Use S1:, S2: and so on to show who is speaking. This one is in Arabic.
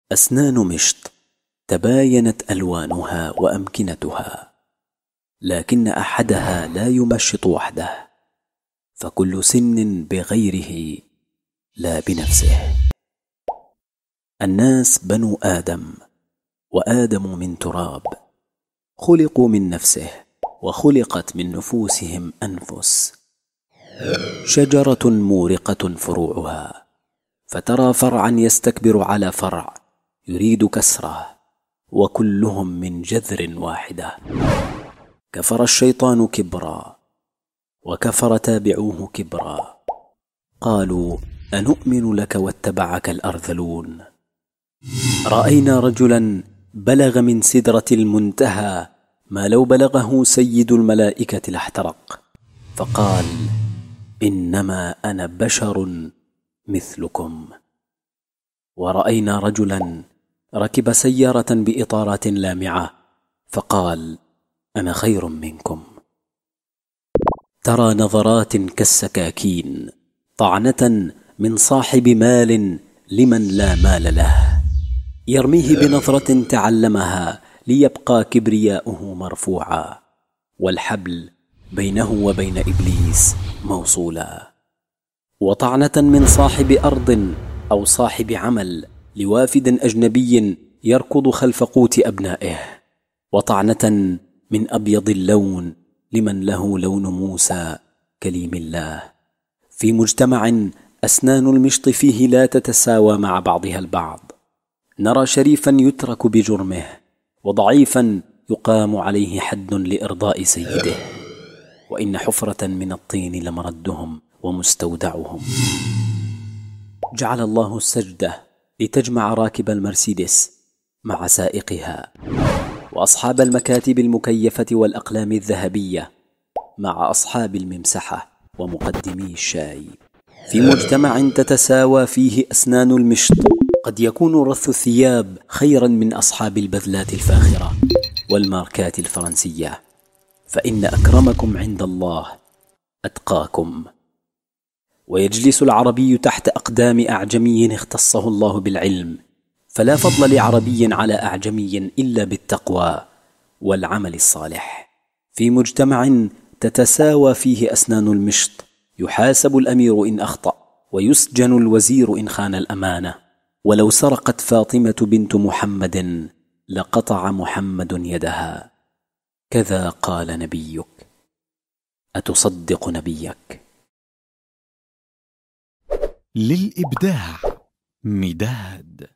S1: أسنان مشط تباينت ألوانها وأمكنتها، لكن أحدها لا يمشط وحده، فكل سن بغيره لا بنفسه. الناس بنو آدم، وآدم من تراب، خلقوا من نفسه، وخلقت من نفوسهم أنفس. شجرة مورقة فروعها، فترى فرعا يستكبر على فرع يريد كسره، وكلهم من جذر واحدة. كفر الشيطان كبرا، وكفر تابعوه كبرا، قالوا أنؤمن لك واتبعك الأرذلون. رأينا رجلا بلغ من سدرة المنتهى ما لو بلغه سيد الملائكة لاحترق، فقال إنما أنا بشر مثلكم. ورأينا رجلا ركب سيارة بإطارات لامعة، فقال أنا خير منكم. ترى نظرات كالسكاكين، طعنة من صاحب مال لمن لا مال له، يرميه بنظرة تعلمها ليبقى كبرياؤه مرفوعا، والحبل بينه وبين إبليس موصولا. وطعنة من صاحب أرض أو صاحب عمل لوافد أجنبي يركض خلف قوت أبنائه، وطعنة من أبيض اللون لمن له لون موسى كليم الله. في مجتمع أسنان المشط فيه لا تتساوى مع بعضها البعض، نرى شريفا يترك بجرمه، وضعيفا يقام عليه حد لإرضاء سيده، وإن حفرة من الطين لمردهم ومستودعهم. جعل الله السجدة لتجمع راكب المرسيدس مع سائقها، وأصحاب المكاتب المكيفة والأقلام الذهبية مع أصحاب الممسحة ومقدمي الشاي. في مجتمع تتساوى فيه أسنان المشط قد يكون رث الثياب خيرا من أصحاب البذلات الفاخرة والماركات الفرنسية، فإن أكرمكم عند الله أتقاكم. ويجلس العربي تحت أقدام أعجمي اختصه الله بالعلم، فلا فضل لعربي على أعجمي إلا بالتقوى والعمل الصالح. في مجتمع تتساوى فيه أسنان المشط يحاسب الأمير إن أخطأ، ويسجن الوزير إن خان الأمانة. ولو سرقت فاطمة بنت محمد لقطع محمد يدها. كذا قال نبيك، أتصدق نبيك؟
S2: للإبداع مداد.